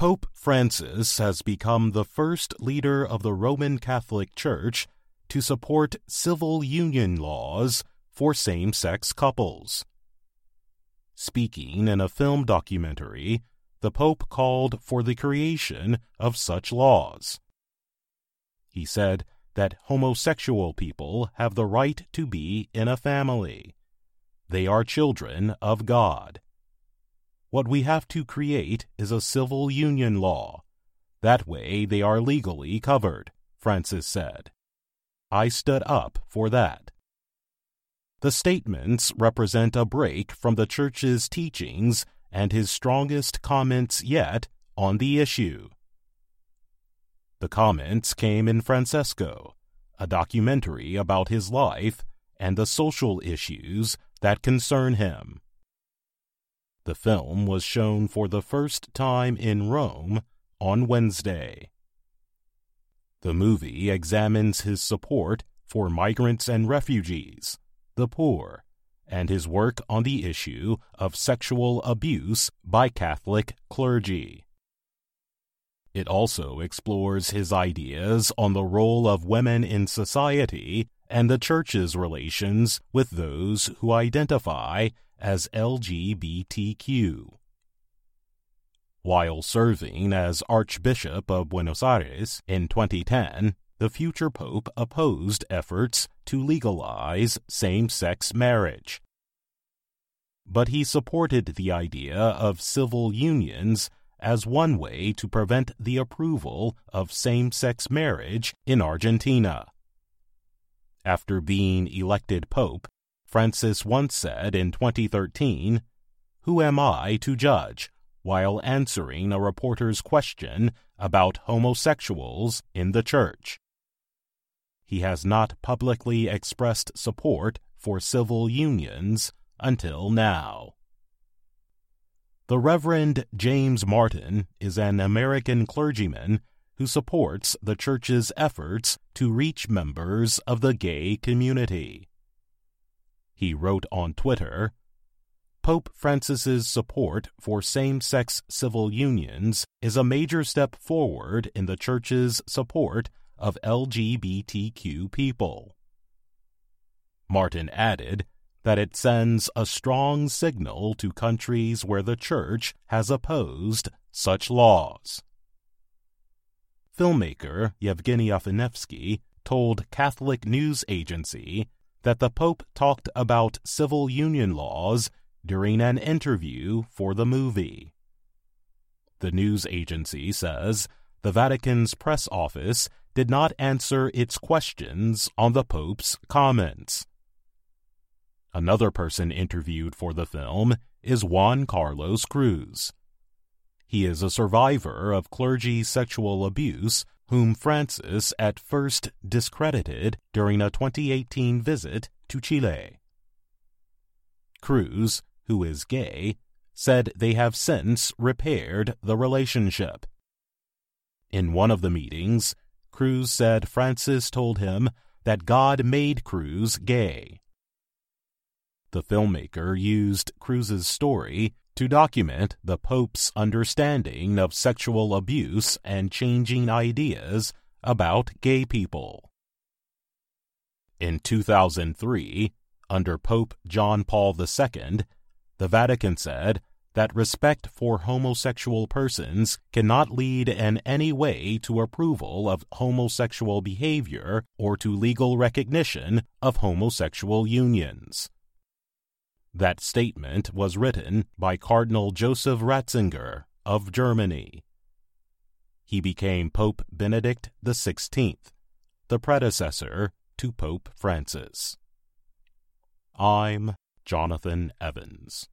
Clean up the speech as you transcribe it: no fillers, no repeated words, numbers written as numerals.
Pope Francis has become the first leader of the Roman Catholic Church to support civil union laws for same-sex couples. Speaking in a film documentary, the Pope called for the creation of such laws. He said that homosexual people have the right to be in a family. They are children of God. What we have to create is a civil union law. That way they are legally covered, Francis said. I stood up for that. The statements represent a break from the Church's teachings and his strongest comments yet on the issue. The comments came in Francesco, a documentary about his life and the social issues that concern him. The film was shown for the first time in Rome on Wednesday. The movie examines his support for migrants and refugees, the poor, and his work on the issue of sexual abuse by Catholic clergy. It also explores his ideas on the role of women in society and the Church's relations with those who identify as LGBTQ. While serving as Archbishop of Buenos Aires in 2010, the future pope opposed efforts to legalize same-sex marriage. But he supported the idea of civil unions as one way to prevent the approval of same-sex marriage in Argentina. After being elected pope, Francis once said in 2013, "Who am I to judge?" while answering a reporter's question about homosexuals in the Church. He has not publicly expressed support for civil unions until now. The Reverend James Martin is an American clergyman who supports the Church's efforts to reach members of the gay community. He wrote on Twitter, "Pope Francis's support for same-sex civil unions is a major step forward in the Church's support of LGBTQ people." Martin added that it sends a strong signal to countries where the Church has opposed such laws. Filmmaker Yevgeny Afanevsky told Catholic News Agency that the Pope talked about civil union laws during an interview for the movie. The news agency says the Vatican's press office did not answer its questions on the Pope's comments. Another person interviewed for the film is Juan Carlos Cruz. He is a survivor of clergy sexual abuse whom Francis at first discredited during a 2018 visit to Chile. Cruz, who is gay, said they have since repaired the relationship. In one of the meetings, Cruz said Francis told him that God made Cruz gay. The filmmaker used Cruz's story to document the Pope's understanding of sexual abuse and changing ideas about gay people. In 2003, under Pope John Paul II, the Vatican said that respect for homosexual persons cannot lead in any way to approval of homosexual behavior or to legal recognition of homosexual unions. That statement was written by Cardinal Joseph Ratzinger of Germany. He became Pope Benedict XVI, the predecessor to Pope Francis. I'm Jonathan Evans.